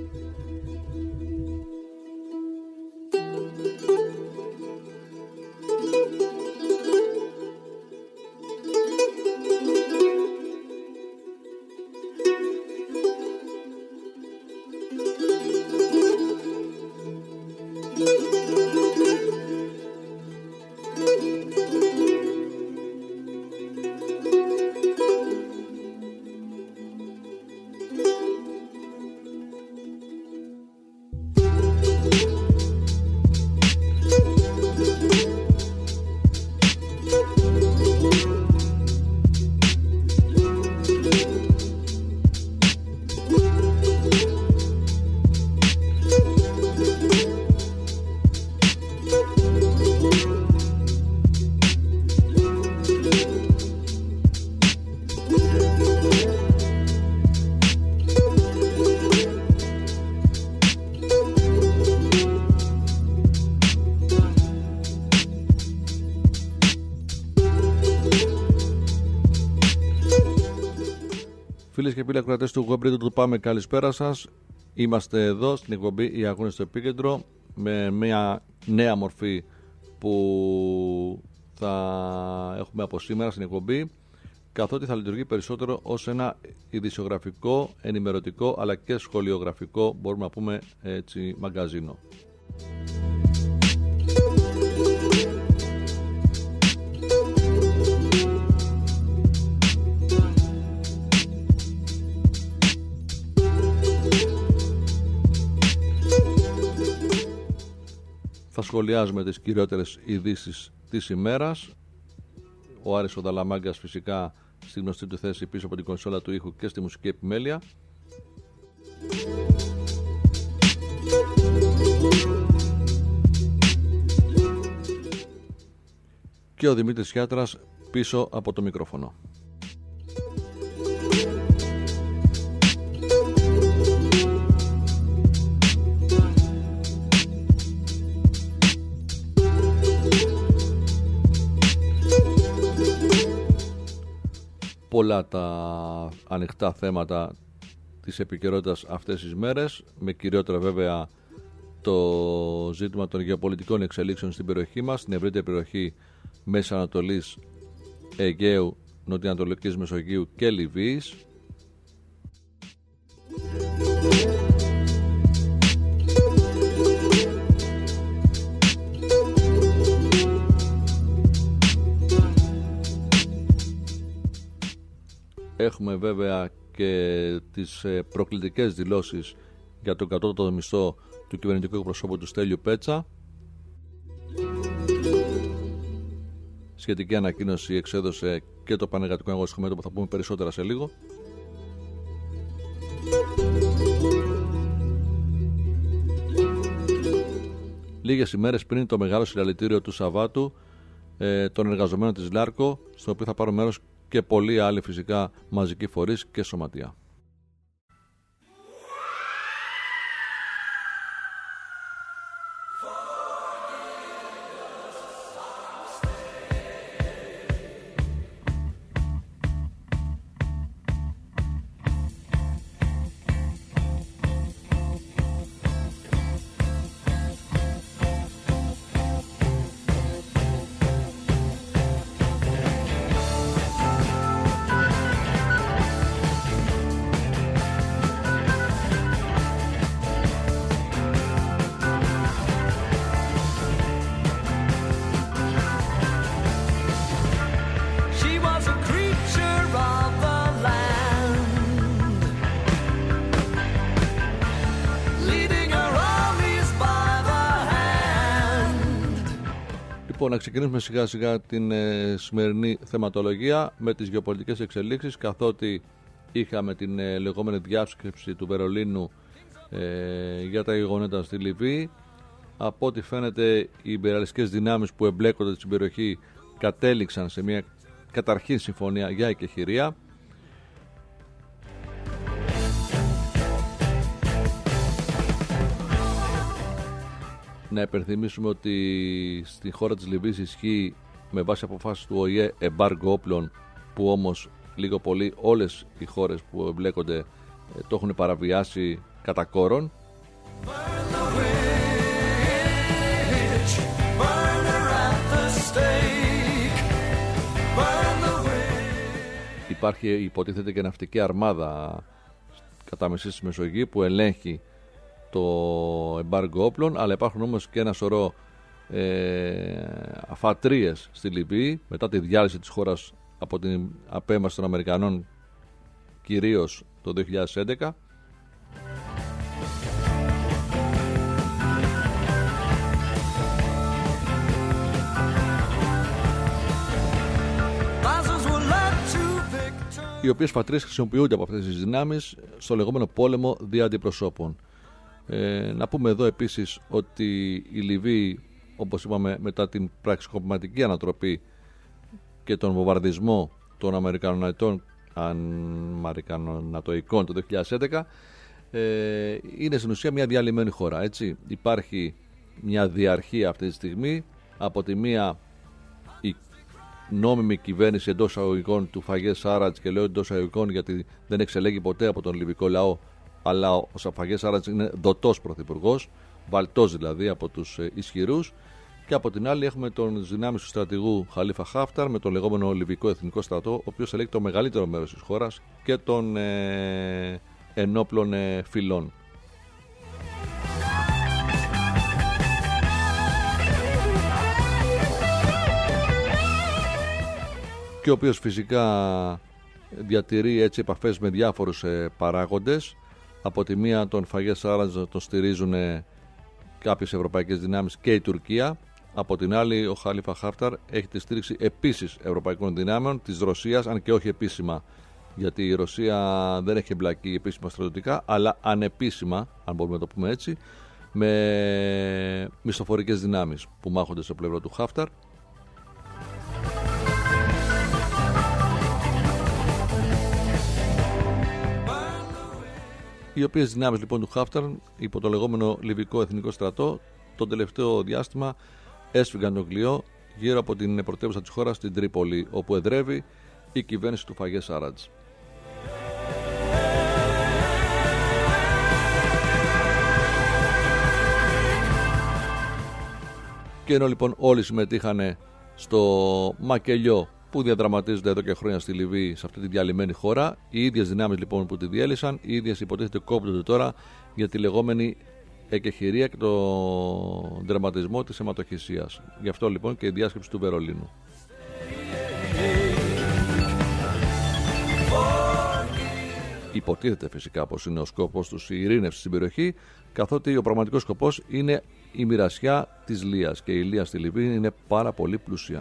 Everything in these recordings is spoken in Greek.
Φίλες και φίλοι ακροατές του Web Radio του Πάμε, καλησπέρα σας. Είμαστε εδώ στην εκπομπή «Οι Αγώνες στο Επίκεντρο» με μια νέα μορφή που θα έχουμε από σήμερα στην εκπομπή, καθότι θα λειτουργεί περισσότερο ως ένα ειδησιογραφικό, ενημερωτικό αλλά και σχολιογραφικό, μπορούμε να πούμε έτσι, μαγκαζίνο. Θα σχολιάζουμε τις κυριότερες ειδήσεις της ημέρας. Ο Άρης ο Δαλαμάγκας φυσικά στη γνωστή του θέση πίσω από την κονσόλα του ήχου και στη μουσική επιμέλεια. Και ο Δημήτρης Χιάτρας πίσω από το μικρόφωνο. Πολλά τα ανοιχτά θέματα της επικαιρότητας αυτές τις μέρες, με κυριότερα βέβαια το ζήτημα των γεωπολιτικών εξελίξεων στην περιοχή μας, στην ευρύτερη περιοχή Μέσης Ανατολής, Αιγαίου, Νοτιοανατολικής Μεσογείου και Λιβύης. Έχουμε βέβαια και τις προκλητικές δηλώσεις για τον κατώτατο μισθό του κυβερνητικού εκπροσώπου του Στέλιου Πέτσα. Σχετική ανακοίνωση εξέδωσε και το Πανεργατικό Αγωνιστικό Μέτωπο, θα πούμε περισσότερα σε λίγο. Λίγες ημέρες πριν το μεγάλο συλλαλητήριο του Σαββάτου των εργαζομένων της Λάρκο, στο οποίο θα πάρουν μέρος και πολλοί άλλοι φυσικά μαζικοί φορείς και σωματεία. Να ξεκινήσουμε σιγά σιγά την σημερινή θεματολογία με τις γεωπολιτικές εξελίξεις, καθότι είχαμε την λεγόμενη διάσκεψη του Βερολίνου για τα γεγονότα στη Λιβύη. Από ό,τι φαίνεται οι ιμπεριαλιστικές δυνάμεις που εμπλέκονται στην περιοχή κατέληξαν σε μια καταρχήν συμφωνία για εκεχηρία. Να υπενθυμίσουμε ότι στη χώρα της Λιβύης ισχύει με βάση αποφάσεις του ΟΗΕ εμπάργκο όπλων, που όμως λίγο πολύ όλες οι χώρες που εμπλέκονται το έχουν παραβιάσει κατά κόρον. Υπάρχει, υποτίθεται, και ναυτική αρμάδα κατά μεσής της Μεσογείου που ελέγχει το εμπάργκο όπλων, αλλά υπάρχουν όμως και ένα σωρό αφατρίες στη Λιβύη μετά τη διάλυση της χώρας από την απέμβαση των Αμερικανών, κυρίως το 2011. Οι οποίες φατρίες χρησιμοποιούνται από αυτές τις δυνάμεις στο λεγόμενο πόλεμο δια αντιπροσώπων. Να πούμε εδώ επίσης ότι η Λιβύη, όπως είπαμε, μετά την πραξικοπηματική ανατροπή και τον βομβαρδισμό των Αμερικανονατοικών το 2011, είναι στην ουσία μια διαλυμένη χώρα, έτσι. Υπάρχει μια διαρχία αυτή τη στιγμή. Από τη μία η νόμιμη κυβέρνηση εντός αγωγικών του Φαγέ Σάρατς, και λέω εντός αγωγικών γιατί δεν εξελέγει ποτέ από τον λιβικό λαό, αλλά ο Φαγέ Σάρατς είναι δοτός πρωθυπουργός, βαλτός δηλαδή από τους ισχυρούς. Και από την άλλη έχουμε τις δυνάμεις του στρατηγού Χαλίφα Χάφταρ με τον λεγόμενο Λιβικό Εθνικό Στρατό, ο οποίος ελέγχει το μεγαλύτερο μέρος της χώρας και των ενόπλων φυλών. Και ο οποίος φυσικά διατηρεί έτσι επαφές με διάφορους παράγοντες. Από τη μία τον Φαγέ Σάραντζ τον στηρίζουν κάποιες ευρωπαϊκές δυνάμεις και η Τουρκία. Από την άλλη ο Χαλίφα Χάφταρ έχει τη στήριξη επίσης ευρωπαϊκών δυνάμεων, της Ρωσίας, αν και όχι επίσημα, γιατί η Ρωσία δεν έχει εμπλακεί επίσημα στρατιωτικά, αλλά ανεπίσημα, αν μπορούμε να το πούμε έτσι, με μισθοφορικές δυνάμεις που μάχονται στο πλευρό του Χάφταρ. Οι οποίες δυνάμεις λοιπόν του Χάφταρ, υπό το λεγόμενο Λιβικό Εθνικό Στρατό, το τελευταίο διάστημα έσφυγαν τον Κλειό γύρω από την πρωτεύουσα της χώρας, την Τρίπολη, όπου εδρεύει η κυβέρνηση του Φαγέ Σάρατζ. Και ενώ λοιπόν όλοι συμμετείχαν στο μακελιό που διαδραματίζονται εδώ και χρόνια στη Λιβύη, σε αυτή τη διαλυμένη χώρα, οι ίδιες δυνάμεις λοιπόν που τη διέλυσαν, οι ίδιες υποτίθεται κόπτονται τώρα για τη λεγόμενη εκεχηρία και τον τερματισμό της αιματοχυσίας. Γι' αυτό λοιπόν και η διάσκεψη του Βερολίνου. Υποτίθεται φυσικά πως είναι ο σκοπός τους η ειρήνευση στην περιοχή, καθότι ο πραγματικός σκοπός είναι η μοιρασιά της Λίας, και η Λία στη Λιβύη είναι πάρα πολύ πλούσια.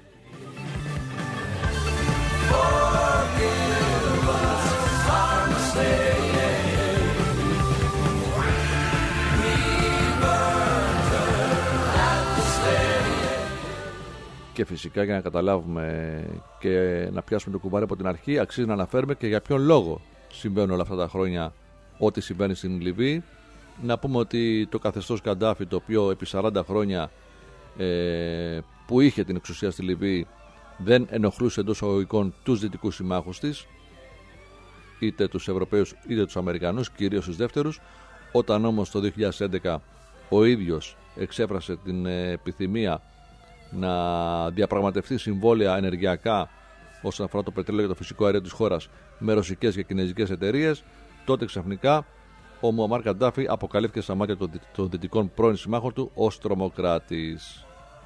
Και φυσικά, για να καταλάβουμε και να πιάσουμε το κουβάρι από την αρχή, αξίζει να αναφέρουμε και για ποιον λόγο συμβαίνουν όλα αυτά τα χρόνια ό,τι συμβαίνει στην Λιβύη. Να πούμε ότι το καθεστώς Καντάφη, το οποίο επί 40 χρόνια που είχε την εξουσία στη Λιβύη, δεν ενοχλούσε εντός αγωγικών τους δυτικούς συμμάχους της, είτε τους Ευρωπαίους είτε τους Αμερικανούς, κυρίως τους δεύτερους. Όταν όμως το 2011 ο ίδιος εξέφρασε την επιθυμία να διαπραγματευτεί συμβόλαια ενεργειακά όσον αφορά το πετρέλαιο και το φυσικό αέριο της χώρας με ρωσικές και κινέζικες εταιρείες, τότε ξαφνικά ο Μουαμάρ Καντάφη αποκαλύφθηκε στα μάτια των δυτικών πρώην συμμάχων του ως τρομοκράτης.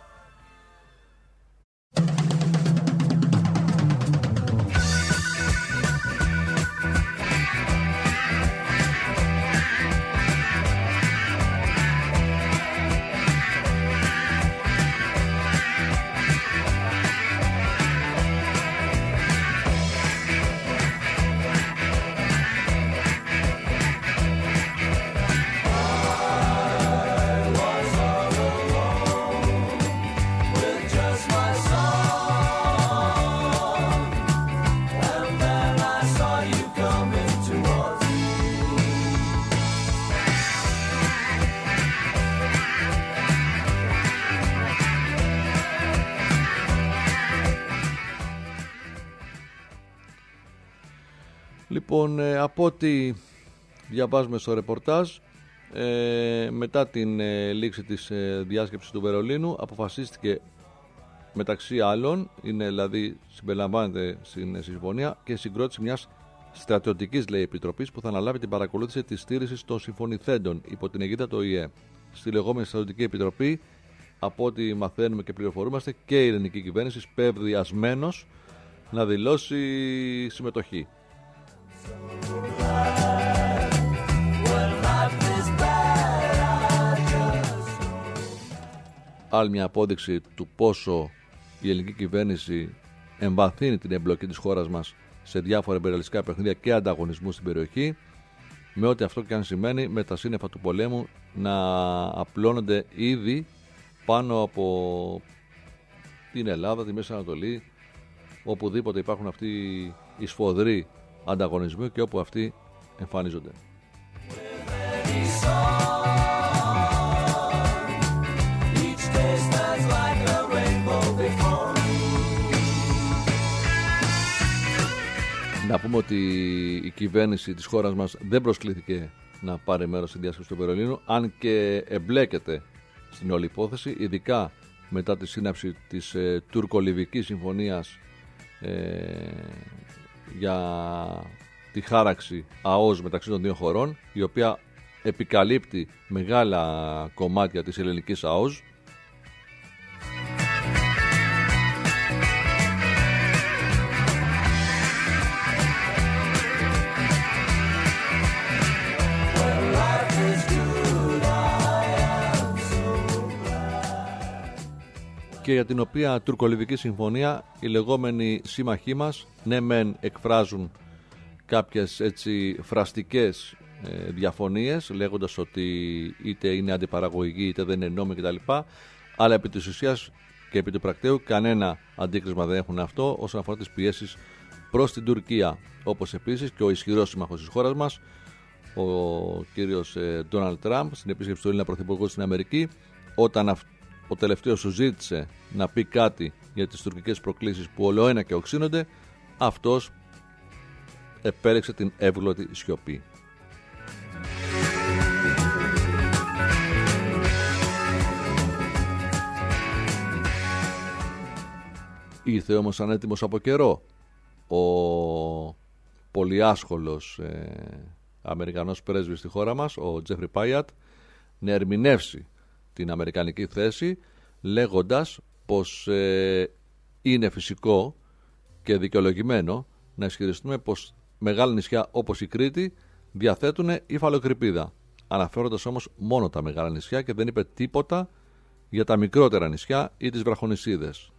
Λοιπόν, από ό,τι διαβάζουμε στο ρεπορτάζ, μετά την λήξη της διάσκεψης του Βερολίνου, αποφασίστηκε μεταξύ άλλων, είναι δηλαδή συμπεριλαμβάνεται στην συμφωνία και η συγκρότηση μιας στρατιωτικής, λέει, επιτροπής που θα αναλάβει την παρακολούθηση της στήρησης των συμφωνηθέντων υπό την αιγίδα του ΟΗΕ. Στη λεγόμενη στρατιωτική επιτροπή, από ό,τι μαθαίνουμε και πληροφορούμαστε, και η ελληνική κυβέρνηση σπέβδει ασμένος να δηλώσει συμμετοχή. Άλλη μια απόδειξη του πόσο η ελληνική κυβέρνηση εμβαθύνει την εμπλοκή της χώρας μας σε διάφορα εμπεριαλιστικά παιχνίδια και ανταγωνισμού στην περιοχή, με ό,τι αυτό και αν σημαίνει, με τα σύννεφα του πολέμου να απλώνονται ήδη πάνω από την Ελλάδα, τη Μέση Ανατολή, οπουδήποτε υπάρχουν αυτοί οι σφοδροί ανταγωνισμοί και όπου αυτοί εμφανίζονται. Να πούμε ότι η κυβέρνηση της χώρας μας δεν προσκλήθηκε να πάρει μέρος στη διάσκεψη του Βερολίνου, αν και εμπλέκεται στην όλη υπόθεση, ειδικά μετά τη σύναψη της τουρκο-λιβικής συμφωνίας για τη χάραξη ΑΟΣ μεταξύ των δύο χωρών, η οποία επικαλύπτει μεγάλα κομμάτια της ελληνικής ΑΟΣ. Και για την οποία τουρκολιβική συμφωνία οι λεγόμενοι σύμμαχοί μας ναι μεν εκφράζουν κάποιες έτσι φραστικές διαφωνίες, λέγοντας ότι είτε είναι αντιπαραγωγική είτε δεν είναι νόμιμη κτλ, αλλά επί της ουσίας και επί του πρακτέου κανένα αντίκρισμα δεν έχουν αυτό όσον αφορά τις πιέσεις προς την Τουρκία, όπως επίσης και ο ισχυρός σύμμαχος της χώρας μας, ο κύριος Ντόναλντ Τραμπ, στην επίσκεψη του Έλληνα Πρωθυπουργού στην Αμερική, όταν ο τελευταίος σου ζήτησε να πει κάτι για τις τουρκικές προκλήσεις που ολοένα και οξύνονται, αυτός επέλεξε την εύγλωτη σιωπή. Ήρθε όμως ανέτοιμος από καιρό ο πολυάσχολος Αμερικανός πρέσβης στη χώρα μας, ο Τζέφρι Πάιατ, να ερμηνεύσει την αμερικανική θέση, λέγοντας πως είναι φυσικό και δικαιολογημένο να ισχυριστούμε πως μεγάλα νησιά όπως η Κρήτη διαθέτουν υφαλοκρηπίδα, αναφέροντας όμως μόνο τα μεγάλα νησιά και δεν είπε τίποτα για τα μικρότερα νησιά ή τις βραχονησίδες.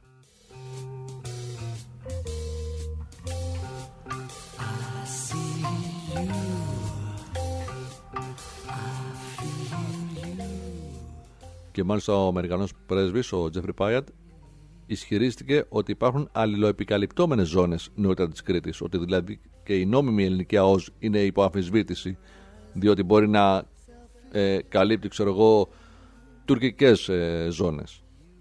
Και μάλιστα ο Αμερικανός πρέσβης, ο Τζέφρι Πάιατ, ισχυρίστηκε ότι υπάρχουν αλληλοεπικαλυπτόμενες ζώνες νότια της Κρήτης, ότι δηλαδή και η νόμιμη ελληνική ΑΟΣ είναι υπό αμφισβήτηση, διότι μπορεί να καλύπτει, ξέρω εγώ, τουρκικές ζώνες.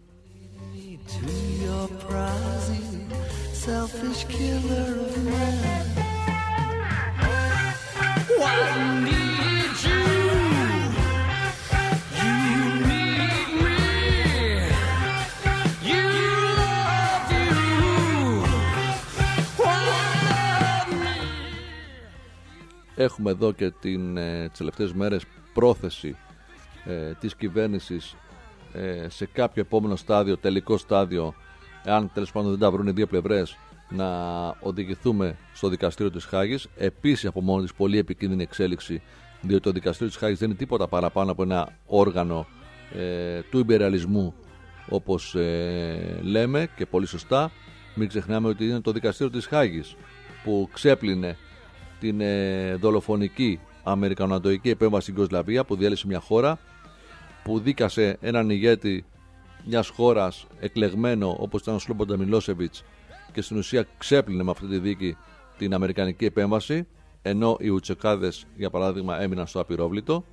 Έχουμε εδώ και τις τελευταίες μέρες πρόθεση της κυβέρνησης σε κάποιο επόμενο στάδιο, τελικό στάδιο, εάν τέλος πάντων δεν τα βρουν οι δύο πλευρές, να οδηγηθούμε στο δικαστήριο της Χάγης. Επίσης από μόνο της πολύ επικίνδυνη εξέλιξη, διότι το δικαστήριο της Χάγης δεν είναι τίποτα παραπάνω από ένα όργανο του ιμπεριαλισμού, όπως λέμε και πολύ σωστά. Μην ξεχνάμε ότι είναι το δικαστήριο της Χάγης που ξέπλυνε την δολοφονική αμερικανοατοική επέμβαση στην Ιουγκοσλαβία, που διέλυσε μια χώρα, που δίκασε έναν ηγέτη μιας χώρας εκλεγμένο όπως ήταν ο Σλόμπονταν Μιλόσεβιτς, και στην ουσία ξέπλυνε με αυτή τη δίκη την αμερικανική επέμβαση, ενώ οι Ουτσεκάδες για παράδειγμα έμειναν στο απειρόβλητο.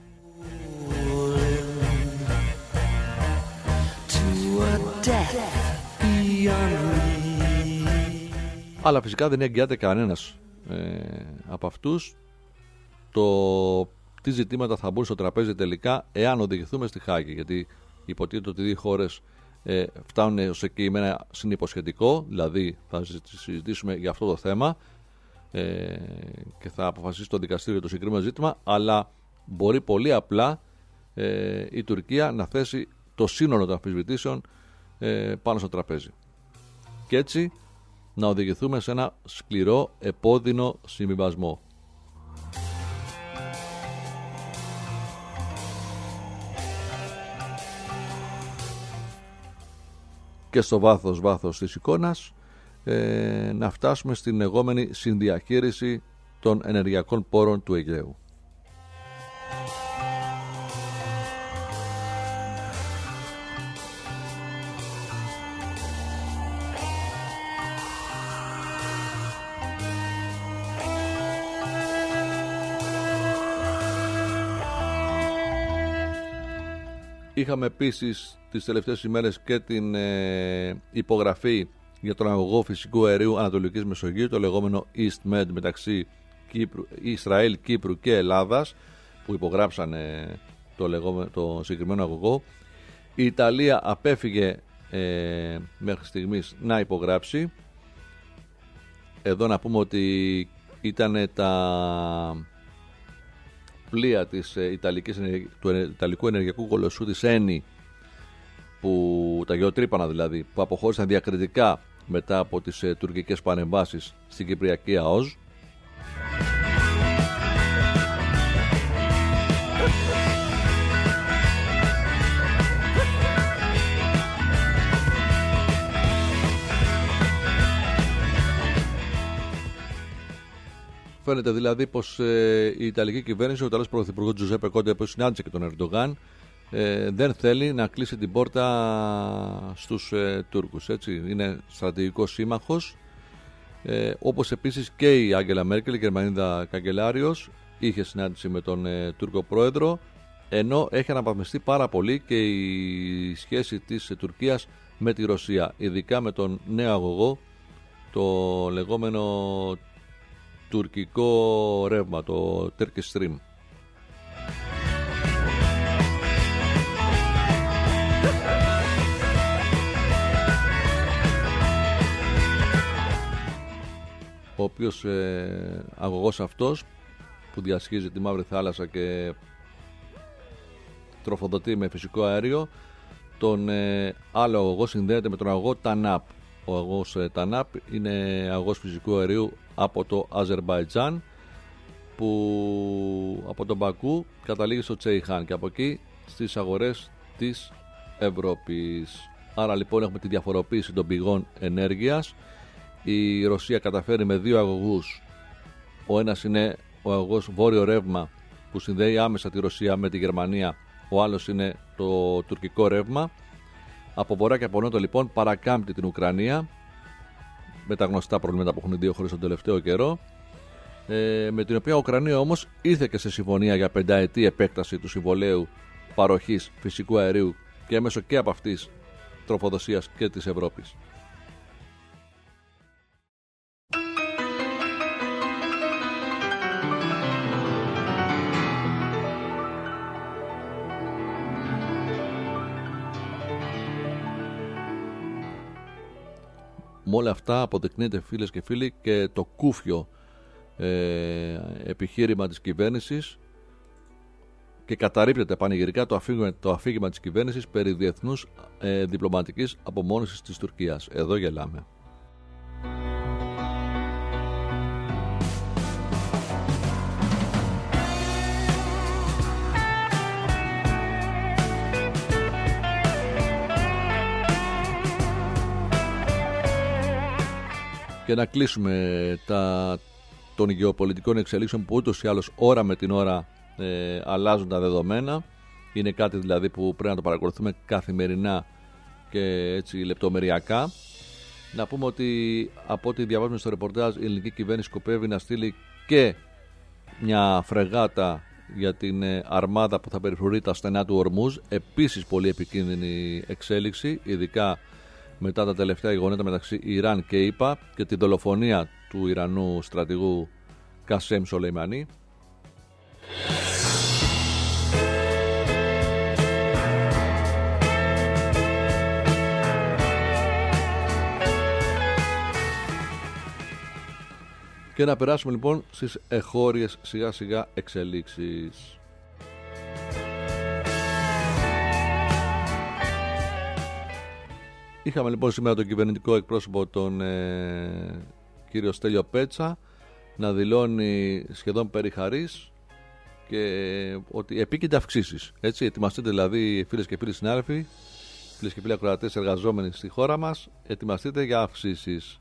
Αλλά φυσικά δεν εγγυάται κανένας από αυτούς το τι ζητήματα θα μπουν στο τραπέζι τελικά εάν οδηγηθούμε στη Χάγη, γιατί υποτίθεται ότι οι δύο χώρες φτάνουν ως εκεί με ένα συνυποσχετικό, δηλαδή θα συζητήσουμε για αυτό το θέμα και θα αποφασίσει το δικαστήριο το συγκεκριμένο ζήτημα, αλλά μπορεί πολύ απλά η Τουρκία να θέσει το σύνολο των αμφισβητήσεων πάνω στο τραπέζι και έτσι να οδηγηθούμε σε ένα σκληρό επώδυνο συμβιβασμό. Και στο βάθος της εικόνας να φτάσουμε στην λεγόμενη συνδιαχείριση των ενεργειακών πόρων του Αιγαίου. Είχαμε επίσης τις τελευταίες ημέρες και την υπογραφή για τον αγωγό φυσικού αερίου Ανατολικής Μεσογείου, το λεγόμενο EastMed, μεταξύ Ισραήλ, Κύπρου και Ελλάδας, που υπογράψαν το συγκεκριμένο αγωγό. Η Ιταλία απέφυγε μέχρι στιγμής να υπογράψει. Εδώ να πούμε ότι ήταν τα πλοία του Ιταλικού ενεργειακού κολοσσού της Eni, τα γεωτρύπανα δηλαδή, που αποχώρησαν διακριτικά μετά από τις τουρκικές παρεμβάσεις στην Κυπριακή ΑΟΣ. Φαίνεται δηλαδή πως η Ιταλική κυβέρνηση, ο Ιταλός Πρωθυπουργός Τζουζέπε Κόντε, που συνάντησε και τον Ερντογάν, δεν θέλει να κλείσει την πόρτα στους Τούρκους. Έτσι. Είναι στρατηγικός σύμμαχος, όπως επίσης και η Άγγελα Μέρκελ, η Γερμανίδα καγκελάριος, είχε συνάντηση με τον Τούρκο πρόεδρο, ενώ έχει αναβαθμιστεί πάρα πολύ και η σχέση της Τουρκίας με τη Ρωσία, ειδικά με τον νέο αγωγό, το λεγόμενο τουρκικό ρεύμα, το Turkish Stream. Ο οποίος αγωγός αυτός, που διασχίζει τη Μαύρη Θάλασσα και τροφοδοτεί με φυσικό αέριο, τον άλλο αγωγό συνδέεται με τον αγωγό TANAP. Ο αγωγός TANAP είναι αγωγός φυσικού αερίου από το Αζερμπαϊτζάν, που από τον Μπακού καταλήγει στο Τσέιχαν και από εκεί στις αγορές της Ευρώπης. Άρα λοιπόν έχουμε τη διαφοροποίηση των πηγών ενέργειας. Η Ρωσία καταφέρει με δύο αγωγούς. Ο ένας είναι ο αγωγός Βόρειο Ρεύμα, που συνδέει άμεσα τη Ρωσία με τη Γερμανία. Ο άλλος είναι το τουρκικό ρεύμα. Από βορρά και από νότο λοιπόν παρακάμπτει την Ουκρανία, με τα γνωστά προβλήματα που έχουν οι δύο χώρες τον τελευταίο καιρό, με την οποία η Ουκρανία όμως ήρθε και σε συμφωνία για 5ετή επέκταση του συμβολέου παροχής φυσικού αερίου και μέσω και από αυτής τροφοδοσίας και της Ευρώπης. Με όλα αυτά αποδεικνύεται, φίλες και φίλοι, και το κούφιο επιχείρημα της κυβέρνησης και καταρρίπτεται πανηγυρικά το αφήγημα της κυβέρνησης περί διεθνούς διπλωματικής απομόνωσης της Τουρκίας. Εδώ γελάμε. Και να κλείσουμε των γεωπολιτικών εξελίξεων που ούτως ή άλλως ώρα με την ώρα αλλάζουν τα δεδομένα. Είναι κάτι δηλαδή που πρέπει να το παρακολουθούμε καθημερινά και έτσι λεπτομεριακά. Να πούμε ότι από ό,τι διαβάζουμε στο ρεπορτάζ, η ελληνική κυβέρνηση σκοπεύει να στείλει και μια φρεγάτα για την αρμάδα που θα περιφρουρεί τα στενά του Ορμούζ. Επίσης πολύ επικίνδυνη εξέλιξη, ειδικά μετά τα τελευταία γεγονότα μεταξύ Ιράν και ΗΠΑ και τη δολοφονία του Ιρανού στρατηγού Κασέμ Σολεϊμανί. Και να περάσουμε λοιπόν στις εγχώριες σιγά σιγά εξελίξεις. Είχαμε λοιπόν σήμερα τον κυβερνητικό εκπρόσωπο, τον κύριο Στέλιο Πέτσα, να δηλώνει σχεδόν περιχαρής και ότι επίκειται αυξήσεις. Έτσι, ετοιμαστείτε δηλαδή, φίλες και φίλοι συνάδελφοι, φίλες και φίλοι ακροατές εργαζόμενοι στη χώρα μας, ετοιμαστείτε για αυξήσεις.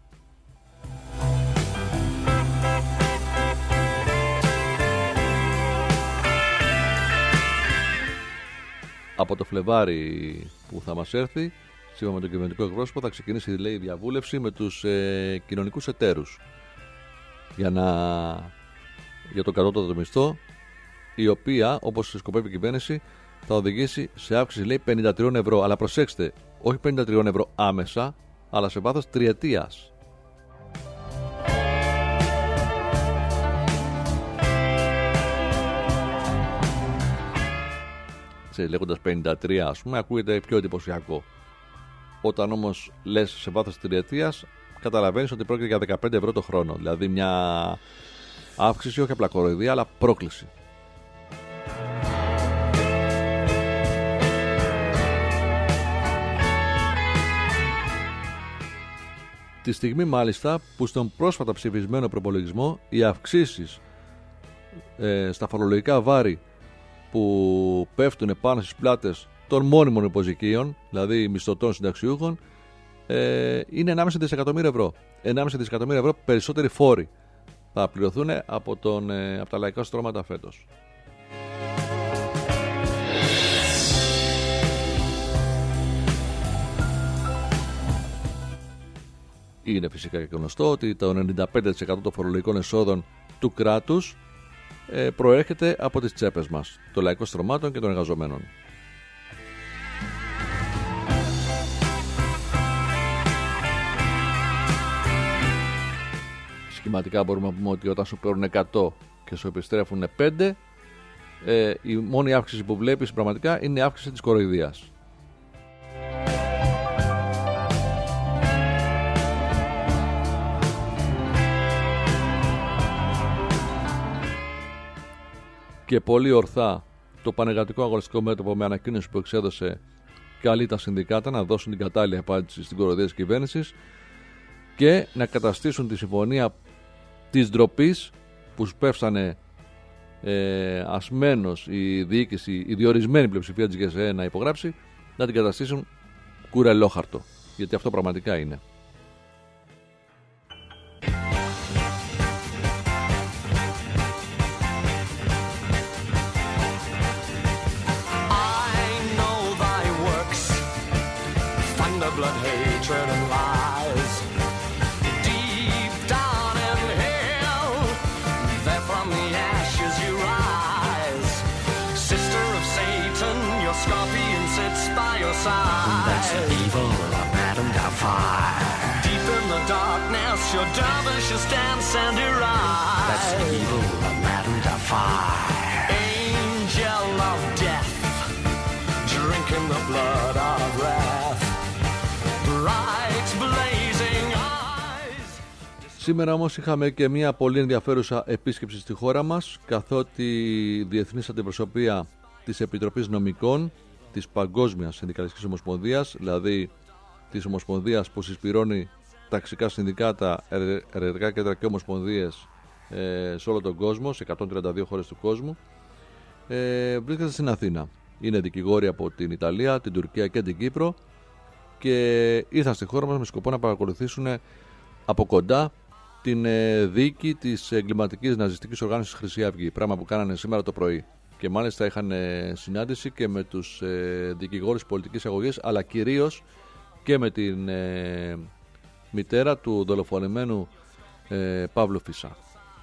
Από το Φλεβάρι που θα μας έρθει, σύμφωνα με τον κυβερνητικό εκπρόσωπο, θα ξεκινήσει, λέει, διαβούλευση με τους κοινωνικούς εταίρους για το κατώτατο μισθό, η οποία, όπως σκοπεύει η κυβέρνηση, θα οδηγήσει σε αύξηση, λέει, 53 ευρώ. Αλλά προσέξτε, όχι 53 ευρώ άμεσα, αλλά σε βάθος τριετίας. Λέγοντας 53, ας πούμε, ακούγεται πιο εντυπωσιακό. Όταν όμως λες σε βάθος τριετίας, καταλαβαίνεις ότι πρόκειται για 15 ευρώ το χρόνο. Δηλαδή μια αύξηση, όχι απλά κοροϊδία, αλλά πρόκληση. Τη στιγμή μάλιστα που στον πρόσφατα ψηφισμένο προπολογισμό οι αυξήσεις στα φορολογικά βάρη που πέφτουν πάνω στις πλάτες των μόνιμων υποζικίων, δηλαδή μισθωτών συνταξιούχων, είναι 1,5 δισεκατομμύρια ευρώ. 1,5 δισεκατομμύρια ευρώ περισσότεροι φόροι θα πληρωθούν από τα λαϊκά στρώματα φέτος. Είναι φυσικά και γνωστό ότι το 95% των φορολογικών εσόδων του κράτους προέρχεται από τις τσέπες μας, των λαϊκών στρωμάτων και των εργαζομένων. Σχηματικά μπορούμε να πούμε ότι όταν σου παίρνουν 100 και σου επιστρέφουν 5, η μόνη αύξηση που βλέπεις πραγματικά είναι η αύξηση της κοροϊδίας. Και πολύ ορθά το Πανεργατικό Αγωνιστικό Μέτωπο, με ανακοίνωση που εξέδωσε, καλεί τα συνδικάτα να δώσουν την κατάλληλη απάντηση στην κοροϊδία της κυβέρνησης και να καταστήσουν τη συμφωνία της ντροπής που σπεύσανε ασμένος η διοίκηση, η διορισμένη πλειοψηφία της ΓΕΣΕ να υπογράψει, να την καταστήσουν κουρελόχαρτο, γιατί αυτό πραγματικά είναι. Blood, hatred and lies. Deep down in hell, there from the ashes you rise. Sister of Satan, your scorpion sits by your side. That's the evil of Madame Doubtfire. Deep in the darkness, your dervishes dance and rise. That's the evil of Madame Doubtfire. Angel of death, drinking the blood of wrath. Σήμερα όμως είχαμε και μια πολύ ενδιαφέρουσα επίσκεψη στη χώρα μας, καθότι η Διεθνής Αντιπροσωπεία της Επιτροπής Νομικών της Παγκόσμιας Συνδικαλιστικής Ομοσπονδίας, δηλαδή της Ομοσπονδίας που συσπηρώνει ταξικά συνδικάτα, εργατικά κέντρα και ομοσπονδίες σε όλο τον κόσμο, σε 132 χώρες του κόσμου, βρίσκεται στην Αθήνα. Είναι δικηγόροι από την Ιταλία, την Τουρκία και την Κύπρο και ήρθαν στη χώρα μας με σκοπό να παρακολουθήσουν από κοντά την δίκη της εγκληματικής ναζιστικής οργάνωσης Χρυσή Αυγή, πράγμα που κάνανε σήμερα το πρωί. Και μάλιστα είχαν συνάντηση και με τους δικηγόρους πολιτικής αγωγής, αλλά κυρίως και με την μητέρα του δολοφονημένου Παύλου Φυσά.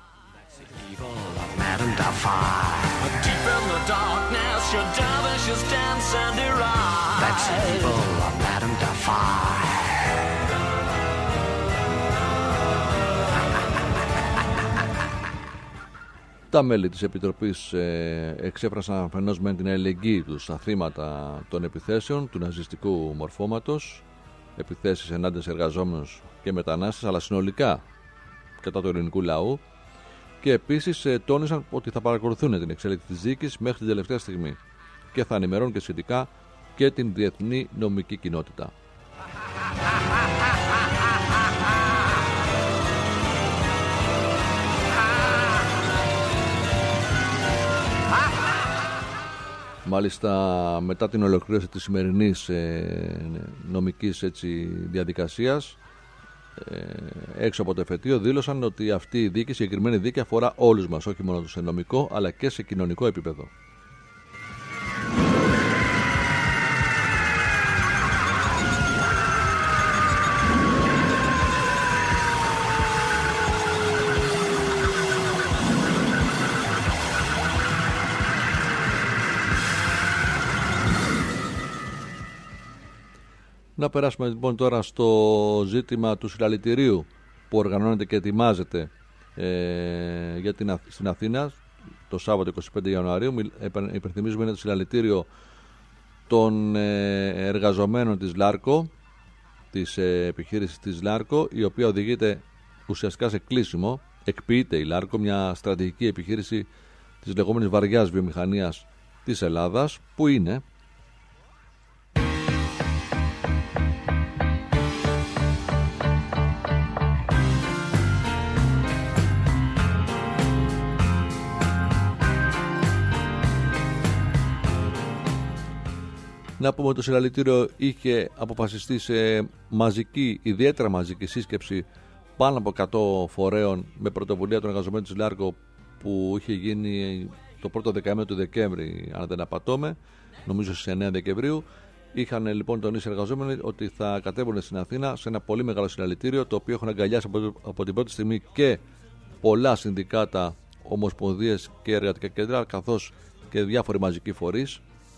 Τα μέλη της Επιτροπής εξέφρασαν αφενός με την αλληλεγγύη τους στα θύματα των επιθέσεων του ναζιστικού μορφώματος, επιθέσεις ενάντια σε εργαζόμενους και μετανάστες, αλλά συνολικά κατά του ελληνικού λαού, και επίσης τόνισαν ότι θα παρακολουθούν την εξέλιξη της δίκης μέχρι την τελευταία στιγμή και θα ενημερώνουν και σχετικά και την διεθνή νομική κοινότητα. Μάλιστα, μετά την ολοκλήρωση της σημερινής νομικής διαδικασίας, έξω από το εφετείο δήλωσαν ότι αυτή η δίκη, συγκεκριμένη δίκη, αφορά όλους μας, όχι μόνο σε νομικό αλλά και σε κοινωνικό επίπεδο. Να περάσουμε λοιπόν τώρα στο ζήτημα του συλλαλητηρίου που οργανώνεται και ετοιμάζεται στην Αθήνα το Σάββατο 25 Ιανουαρίου. Υπενθυμίζουμε, είναι το συλλαλητήριο των εργαζομένων της Λάρκο, της επιχείρησης της Λάρκο, η οποία οδηγείται ουσιαστικά σε κλείσιμο. Εκποιείται η Λάρκο, μια στρατηγική επιχείρηση της λεγόμενης βαριάς βιομηχανίας της Ελλάδας, που είναι να πούμε ότι το συλλαλητήριο είχε αποφασιστεί σε ιδιαίτερα μαζική σύσκεψη πάνω από 100 φορέων με πρωτοβουλία των εργαζομένων της Λάρκο, που είχε γίνει το πρώτο δεκαήμερο του Δεκέμβρη, αν δεν απατώμε, νομίζω στις 9 Δεκεμβρίου. Είχαν λοιπόν τονίσει οι εργαζόμενοι ότι θα κατέβουν στην Αθήνα σε ένα πολύ μεγάλο συλλαλητήριο, το οποίο έχουν αγκαλιάσει από την πρώτη στιγμή και πολλά συνδικάτα, ομοσπονδίες και εργατικά κέντρα, καθώς και διάφοροι μαζικοί φορείς.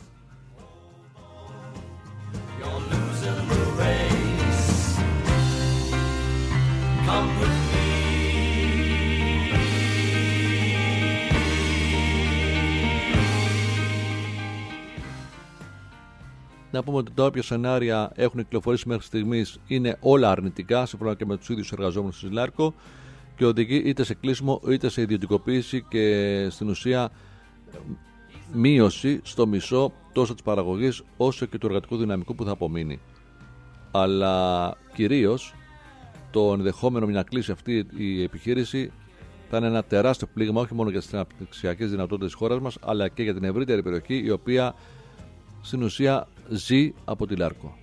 Να πούμε ότι τα όποια σενάρια έχουν κυκλοφορήσει μέχρι στιγμής είναι όλα αρνητικά, σύμφωνα και με τους ίδιους εργαζόμενους της Λάρκο, και οδηγεί είτε σε κλείσιμο είτε σε ιδιωτικοποίηση και στην ουσία μείωση στο μισό τόσο της παραγωγής όσο και του εργατικού δυναμικού που θα απομείνει. Αλλά κυρίως το ενδεχόμενο να κλείσει αυτή η επιχείρηση θα είναι ένα τεράστιο πλήγμα, όχι μόνο για τις αναπτυξιακές δυνατότητες της χώρας μας, αλλά και για την ευρύτερη περιοχή, η οποία στην ουσία ζει από τη Λάρκο.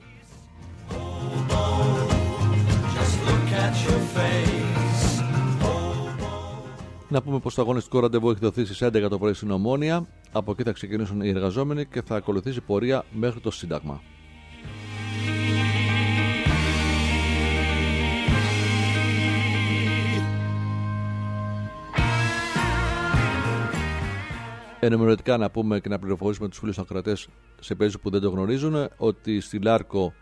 Να πούμε πως το αγωνιστικό ραντεβού έχει δοθεί στις 11 το πρωί στην Ομόνια. Από εκεί θα ξεκινήσουν οι εργαζόμενοι και θα ακολουθήσει πορεία μέχρι το Σύνταγμα. Ενημερωτικά να πούμε και να πληροφορήσουμε τους φίλους ακροατές, σε περίπτωση που δεν το γνωρίζουν, ότι στη Λάρκο,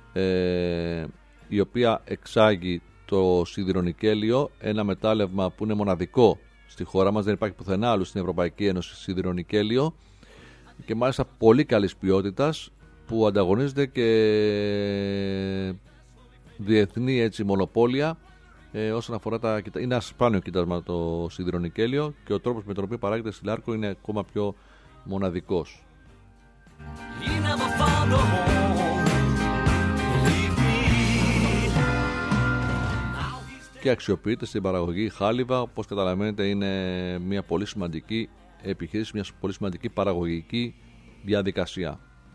η οποία εξάγει το σιδηρονικέλιο, ένα μετάλλευμα που είναι μοναδικό στη χώρα μας, δεν υπάρχει πουθενά άλλου στην Ευρωπαϊκή Ένωση σιδηρονικέλιο, και μάλιστα πολύ καλής ποιότητας, που ανταγωνίζεται και διεθνή μονοπόλια όσον αφορά είναι ένα σπάνιο κοίτασμα το σιδηρονικέλιο, και ο τρόπος με τον οποίο παράγεται στη Λάρκο είναι ακόμα πιο μοναδικός. Και αξιοποιείται στην παραγωγή χάλιβα. Όπως καταλαβαίνετε, είναι μια πολύ σημαντική επιχείρηση, μια πολύ σημαντική παραγωγική διαδικασία.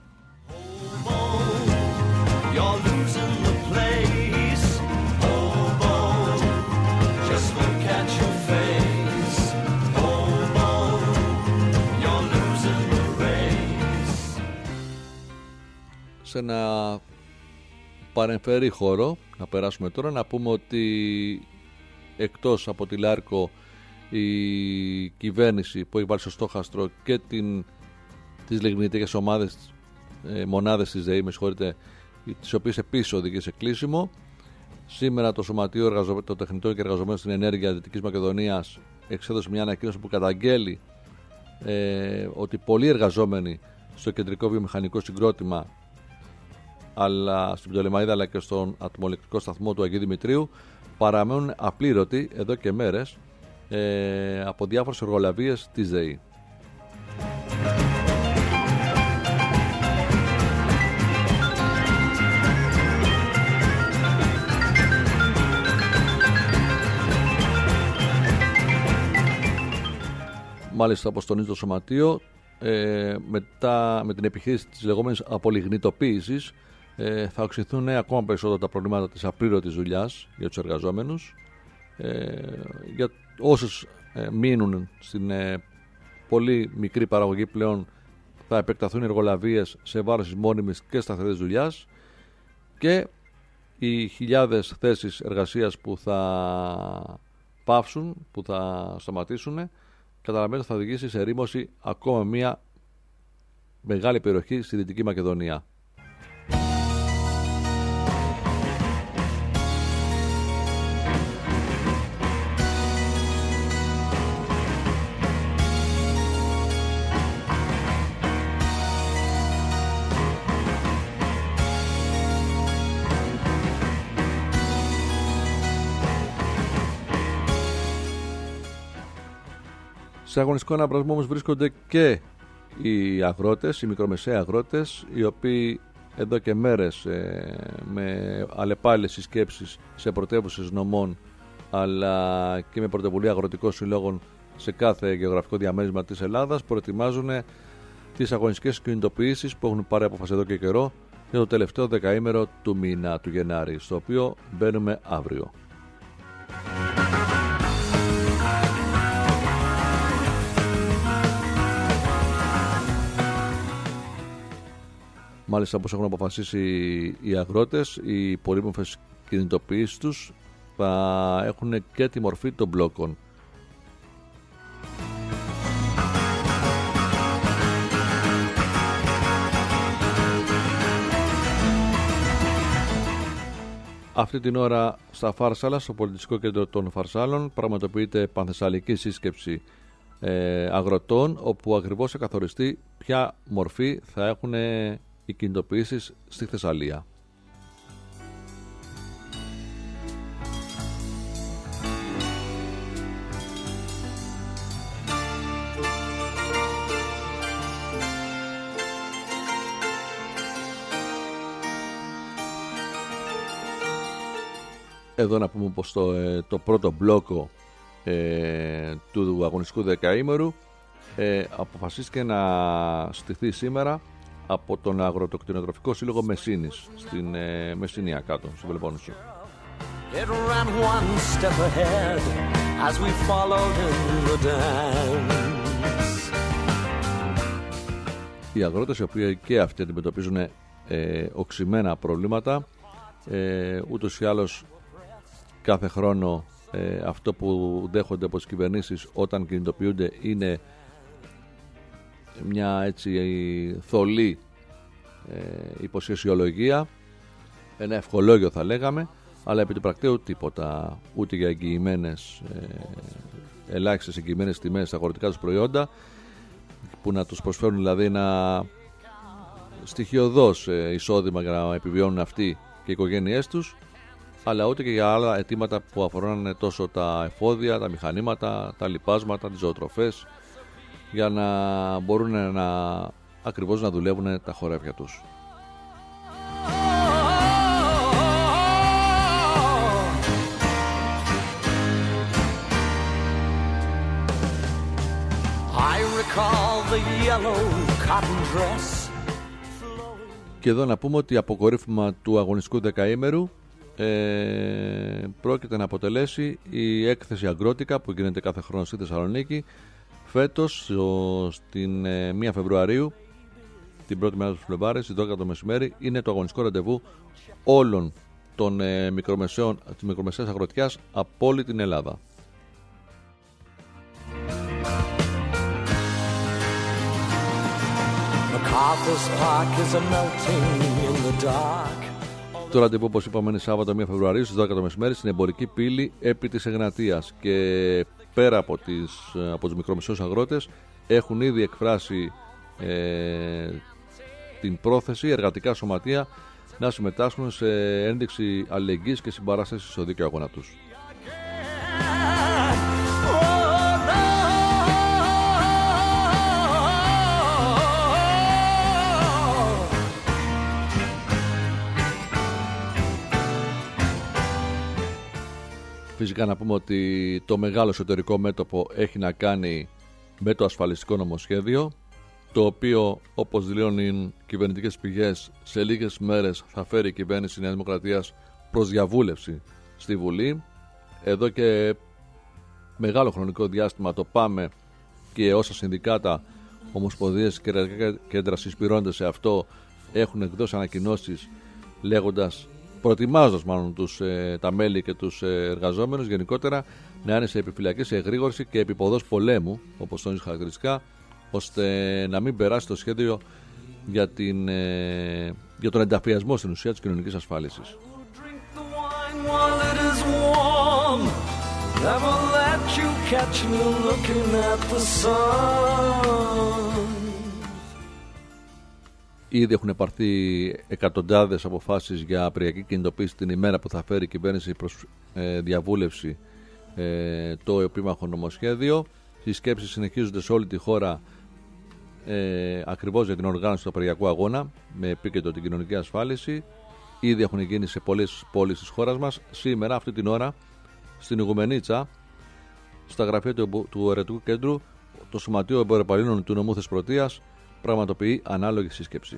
Σε ένα παρεμφερή χώρο, να περάσουμε τώρα, να πούμε ότι εκτός από τη Λάρκο, η κυβέρνηση που έχει βάλει στο στόχαστρο και τις λιγνητικές μονάδες της ΔΕΗ, τις οποίες επίσης οδηγεί σε κλείσιμο. Σήμερα το Σωματείο των Τεχνητών και Εργαζομένων στην Ενέργεια Δυτικής Μακεδονίας εξέδωσε μια ανακοίνωση που καταγγέλει ότι πολλοί εργαζόμενοι στο κεντρικό βιομηχανικό συγκρότημα, αλλά στην Πτολεμαΐδα αλλά και στον ατμοελεκτρικό σταθμό του Αγίου Δημητρίου, παραμένουν απλήρωτοι εδώ και μέρες από διάφορες εργολαβίες της ΔΕΗ. Μάλιστα, όπως τονίζει το Σωματείο, με την επιχείρηση της λεγόμενης απολιγνητοποίησης θα οξυθούν ακόμα περισσότερο τα προβλήματα της απλήρωτης δουλειάς για τους εργαζόμενους. Για όσους μείνουν στην πολύ μικρή παραγωγή πλέον, θα επεκταθούν οι εργολαβίες σε βάρος της μόνιμης και σταθερής δουλειάς, και οι χιλιάδες θέσεις εργασίας που θα πάυσουν, που θα σταματήσουν, καταλαβαίνετε, θα οδηγήσει σε ερήμωση ακόμα μια μεγάλη περιοχή στη Δυτική Μακεδονία. Σε αγωνιστικό αναπρασμό όμως βρίσκονται και οι αγρότες, οι μικρομεσαίοι αγρότες, οι οποίοι εδώ και μέρες με αλλεπάλληλες συσκέψεις σε πρωτεύουσες νομών, αλλά και με πρωτοβουλία αγροτικών συλλόγων σε κάθε γεωγραφικό διαμέρισμα της Ελλάδας, προετοιμάζουν τις αγωνιστικές κινητοποιήσεις που έχουν πάρει απόφαση εδώ και καιρό για το τελευταίο δεκαήμερο του μήνα του Γενάρη, στο οποίο μπαίνουμε αύριο. Μάλιστα, όπως έχουν αποφασίσει οι αγρότες, οι πολύμορφες κινητοποιήσεις τους θα έχουν και τη μορφή των μπλόκων. Αυτή την ώρα στα Φάρσαλα, στο πολιτιστικό κέντρο των Φαρσάλων, πραγματοποιείται πανθεσσαλική σύσκεψη αγροτών, όπου ακριβώς θα καθοριστεί ποια μορφή θα έχουν οι κινητοποιήσεις στη Θεσσαλία. Εδώ να πούμε πως το πρώτο μπλόκο του αγωνιστικού δεκαήμερου αποφασίστηκε να στηθεί σήμερα από τον Αγροτοκτηνοτροφικό Σύλλογο Μεσίνης στην Μεσσηνία κάτω, στην Πελοπόννησο. Οι αγρότες, οι οποίοι και αυτοί αντιμετωπίζουν οξυμένα προβλήματα, ούτως ή άλλως κάθε χρόνο αυτό που δέχονται από τις κυβερνήσεις όταν κινητοποιούνται είναι μια έτσι θολή υποσχεσιολογία, ένα ευχολόγιο θα λέγαμε, αλλά επί του πρακτέου τίποτα, ούτε για εγγυημένες, ελάχιστες εγγυημένες τιμές στα αγροτικά τους προϊόντα, που να τους προσφέρουν δηλαδή ένα στοιχειωδώς εισόδημα για να επιβιώνουν αυτοί και οι οικογένειές τους, αλλά ούτε και για άλλα αιτήματα που αφορούν τόσο τα εφόδια, τα μηχανήματα, τα λιπάσματα, τις ζωοτροφές, για να μπορούν ακριβώς να δουλεύουν τα χωράφια τους. Και εδώ να πούμε ότι αποκορύφωμα του αγωνιστικού δεκαήμερου πρόκειται να αποτελέσει η έκθεση Αγρότικα που γίνεται κάθε χρόνο στη Θεσσαλονίκη. Φέτος στην 1 Φεβρουαρίου, την πρώτη μέρα του Φλεβάρη, στις 12 το μεσημέρι, είναι το αγωνιστικό ραντεβού όλων των της μικρομεσαίας αγροτιάς από όλη την Ελλάδα. Το ραντεβού, όπως είπαμε, είναι Σάββατο 1 Φεβρουαρίου στις 12 το μεσημέρι στην εμπορική πύλη επί της Εγνατίας. Και πέρα από τους μικρομεσαίους αγρότες, έχουν ήδη εκφράσει την πρόθεση εργατικά σωματεία να συμμετάσχουν σε ένδειξη αλληλεγγύης και συμπαράστασης στο δίκαιο αγώνα τους. Φυσικά να πούμε ότι το μεγάλο εσωτερικό μέτωπο έχει να κάνει με το ασφαλιστικό νομοσχέδιο, το οποίο, όπως δηλώνουν κυβερνητικές πηγές, σε λίγες μέρες θα φέρει η κυβέρνηση Νέας Δημοκρατίας προς διαβούλευση στη Βουλή. Εδώ και μεγάλο χρονικό διάστημα το ΠΑΜΕ και όσα συνδικάτα, ομοσπονδίες και εργατικά κέντρα συσπηρώνονται σε αυτό έχουν εκδώσει ανακοινώσεις λέγοντας, προετοιμάζοντας μάλλον τα μέλη και τους εργαζόμενους γενικότερα να είναι σε επιφυλακή, σε εγρήγορση και επίποδος πολέμου, όπως τονίζει χαρακτηριστικά, ώστε να μην περάσει το σχέδιο για τον ενταφιασμό στην ουσία της κοινωνικής ασφάλισης. Ήδη έχουν πάρθει εκατοντάδες αποφάσεις για απριακή κινητοποίηση την ημέρα που θα φέρει η κυβέρνηση προς διαβούλευση το επίμαχο νομοσχέδιο. Οι σκέψεις συνεχίζονται σε όλη τη χώρα ακριβώς για την οργάνωση του απριακού αγώνα με επίκεντρο την κοινωνική ασφάλιση. Ήδη έχουν γίνει σε πολλές πόλεις της χώρας μας. Σήμερα, αυτή την ώρα, στην Ιγουμενίτσα, στα γραφεία του Ερετικού Κέντρου, το Σωματείο Εμπορεπαλλήλων του Νομού Θεσπρωτείας πραγματοποιεί ανάλογη σύσκεψη.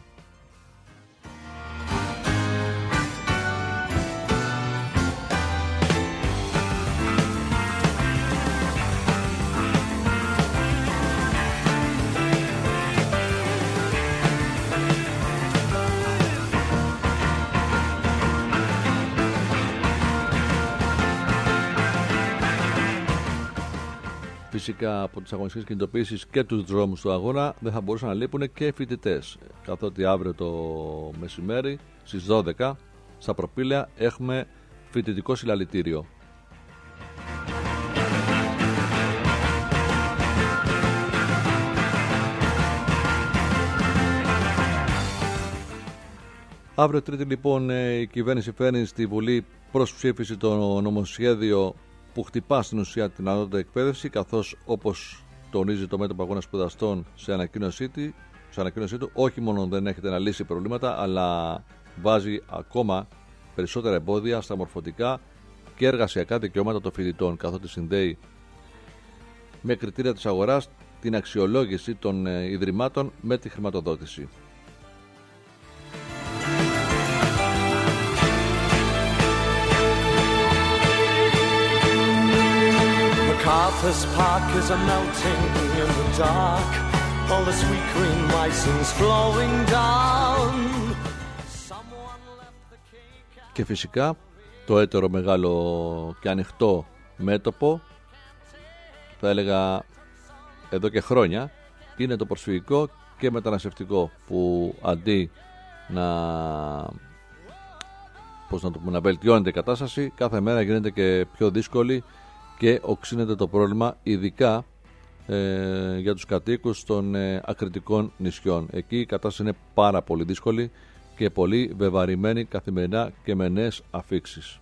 Φυσικά από τις αγωνιστικές κινητοποίησεις και τους δρόμους του αγώνα δεν θα μπορούσαν να λείπουν και φοιτητές, καθότι αύριο το μεσημέρι στις 12 στα Προπήλαια έχουμε φοιτητικό συλλαλητήριο. Αύριο Τρίτη λοιπόν η κυβέρνηση φέρνει στη Βουλή προς ψήφιση το νομοσχέδιο που χτυπά στην ουσία την ανώτατη εκπαίδευση, καθώς όπως τονίζει το μέτωπο αγώνα σπουδαστών σε ανακοίνωσή του, όχι μόνο δεν έχετε να λύσει προβλήματα, αλλά βάζει ακόμα περισσότερα εμπόδια στα μορφωτικά και εργασιακά δικαιώματα των φοιτητών, καθότι συνδέει με κριτήρια της αγοράς την αξιολόγηση των ιδρυμάτων με τη χρηματοδότηση. MacArthur's Park is a melting in the dark. All the sweet green license flowing down. Someone left the cake. Και φυσικά το έτερο μεγάλο και ανοιχτό μέτωπο, θα έλεγα εδώ και χρόνια, είναι το προσφυγικό και μεταναστευτικό, που αντί να βελτιώνεται η κατάσταση, κάθε μέρα γίνεται και πιο δύσκολη και οξύνεται το πρόβλημα, ειδικά για τους κατοίκους των ακριτικών νησιών. Εκεί η κατάσταση είναι πάρα πολύ δύσκολη και πολύ βεβαρημένη καθημερινά και με νέες αφίξεις.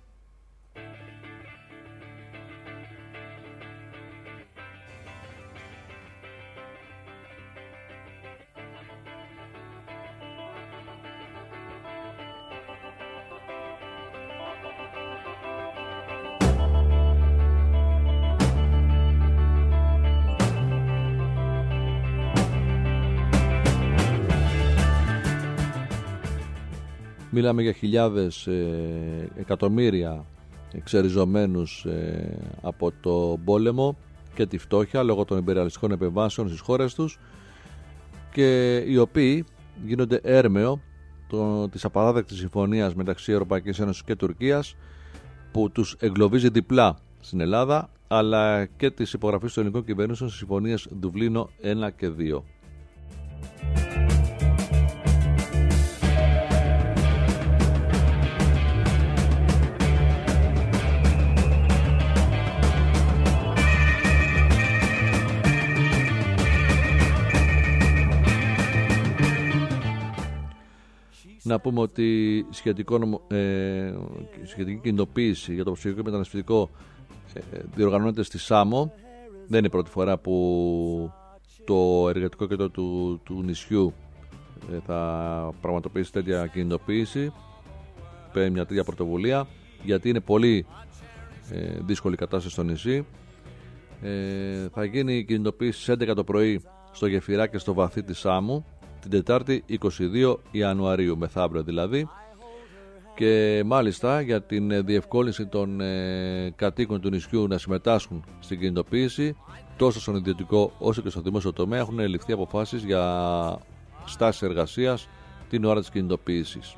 Μιλάμε για χιλιάδες, εκατομμύρια εξεριζωμένους από το πόλεμο και τη φτώχεια λόγω των υπεριαλιστικών επεμβάσεων στις χώρες τους, και οι οποίοι γίνονται έρμεο της απαράδεκτης συμφωνίας μεταξύ Ευρωπαϊκής Ένωσης και Τουρκίας, που τους εγκλωβίζει διπλά στην Ελλάδα, αλλά και της υπογραφής των ελληνικών κυβερνήσεων στις συμφωνίες Δουβλίνο 1 και 2. Να πούμε ότι η σχετική κινητοποίηση για το προσφυγικό και μεταναστευτικό διοργανώνεται στη Σάμο. Δεν είναι η πρώτη φορά που το εργατικό κέντρο του νησιού θα πραγματοποιήσει τέτοια κινητοποίηση. Παίρνει μια τέτοια πρωτοβουλία, γιατί είναι πολύ δύσκολη κατάσταση στο νησί. Θα γίνει η κινητοποίηση στις 11 το πρωί στο Γεφυρά και στο Βαθύ της Σάμου την Τετάρτη 22 Ιανουαρίου, μεθαύριο δηλαδή. Και μάλιστα για την διευκόλυνση των κατοίκων του νησιού να συμμετάσχουν στην κινητοποίηση, τόσο στον ιδιωτικό όσο και στο δημόσιο τομέα έχουν ληφθεί αποφάσεις για στάσεις εργασίας την ώρα της κινητοποίησης.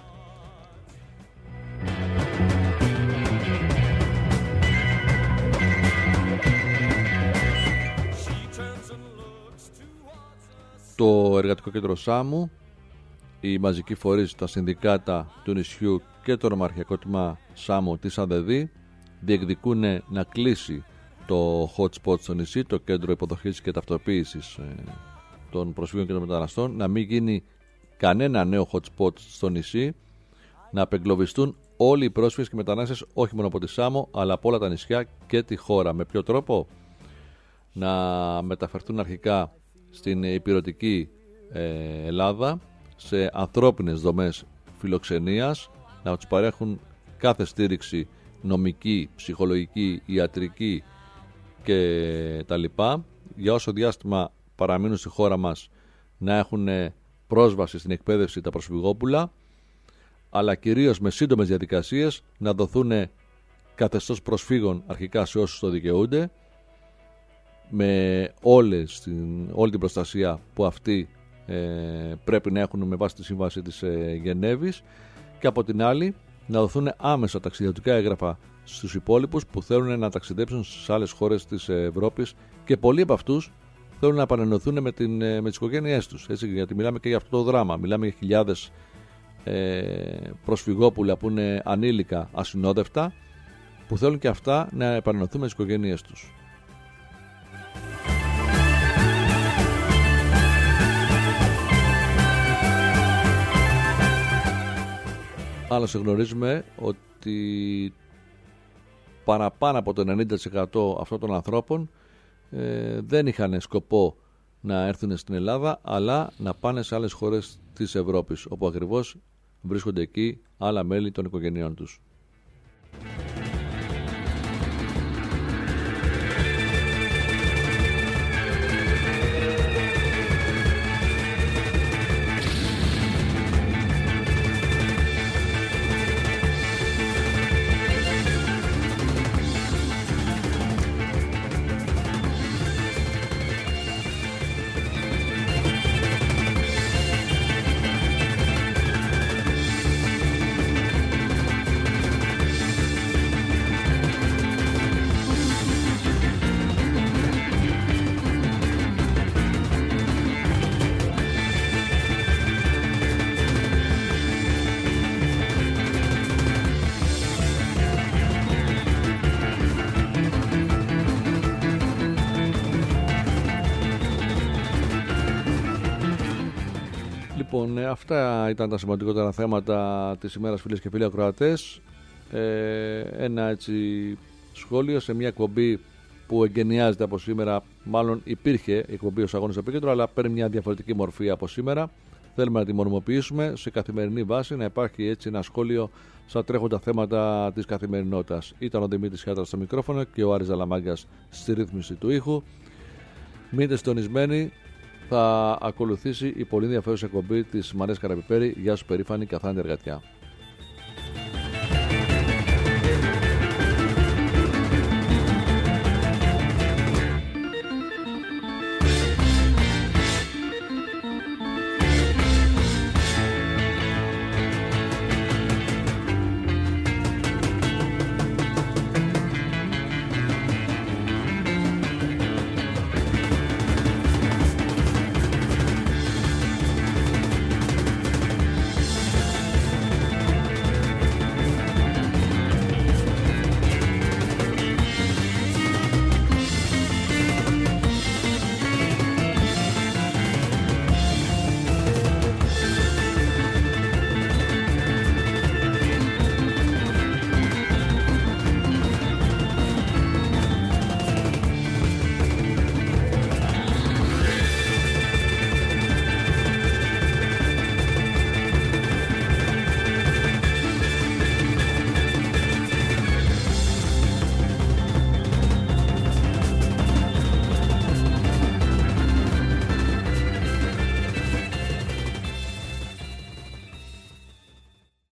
Το Εργατικό Κέντρο Σάμου, οι μαζικοί φορείς, τα συνδικάτα του νησιού και το νομαρχιακό τμήμα Σάμου της ΑΔΕΔΗ διεκδικούν να κλείσει το hot spot στο νησί, το κέντρο υποδοχής και ταυτοποίησης των προσφύγων και των μεταναστών, να μην γίνει κανένα νέο hot spot στο νησί, να απεγκλωβιστούν όλοι οι πρόσφυγες και μετανάστες, όχι μόνο από τη Σάμο αλλά από όλα τα νησιά και τη χώρα. Με ποιο τρόπο? Να μεταφερθούν αρχικά στην υπηρετική Ελλάδα σε ανθρώπινες δομές φιλοξενίας, να τους παρέχουν κάθε στήριξη νομική, ψυχολογική, ιατρική και τα λοιπά, για όσο διάστημα παραμείνουν στη χώρα μας να έχουν πρόσβαση στην εκπαίδευση τα προσφυγόπουλα, αλλά κυρίως με σύντομες διαδικασίες να δοθούν καθεστώς προσφύγων αρχικά σε όσους το δικαιούνται, με όλη την προστασία που αυτοί πρέπει να έχουν με βάση τη σύμβαση της Γενέβης, και από την άλλη να δοθούν άμεσα ταξιδιωτικά έγγραφα στους υπόλοιπους που θέλουν να ταξιδέψουν στις άλλες χώρες της Ευρώπης, και πολλοί από αυτούς θέλουν να επανενωθούν με τις οικογένειές τους, έτσι, γιατί μιλάμε και για αυτό το δράμα. Μιλάμε για χιλιάδες προσφυγόπουλα που είναι ανήλικα, ασυνόδευτα, που θέλουν και αυτά να επανενωθούν με τις οικογένειές τους. Άλλωστε γνωρίζουμε ότι παραπάνω από το 90% αυτών των ανθρώπων δεν είχαν σκοπό να έρθουν στην Ελλάδα, αλλά να πάνε σε άλλες χώρες της Ευρώπης, όπου ακριβώς βρίσκονται εκεί άλλα μέλη των οικογενειών τους. Λοιπόν, αυτά ήταν τα σημαντικότερα θέματα της ημέρας, φίλες και φίλοι ακροατές. Ένα έτσι σχόλιο σε μια εκπομπή που εγκαινιάζεται από σήμερα. Μάλλον υπήρχε εκπομπή ως Αγώνες στο Επίκεντρο, αλλά παίρνει μια διαφορετική μορφή από σήμερα. Θέλουμε να τη μονιμοποιήσουμε σε καθημερινή βάση, να υπάρχει έτσι ένα σχόλιο στα τρέχοντα θέματα της καθημερινότητας. Ήταν ο Δημήτρης Χάτρας στο μικρόφωνο και ο Άρης Ζαλαμάγκας στη ρύθμιση του ήχου. Μείνετε συντονισμένοι. Θα ακολουθήσει η πολύ ενδιαφέρουσα εκπομπή της Μαρίας Καραπιπέρη. Γεια σου περήφανη, καθάντη εργατιά.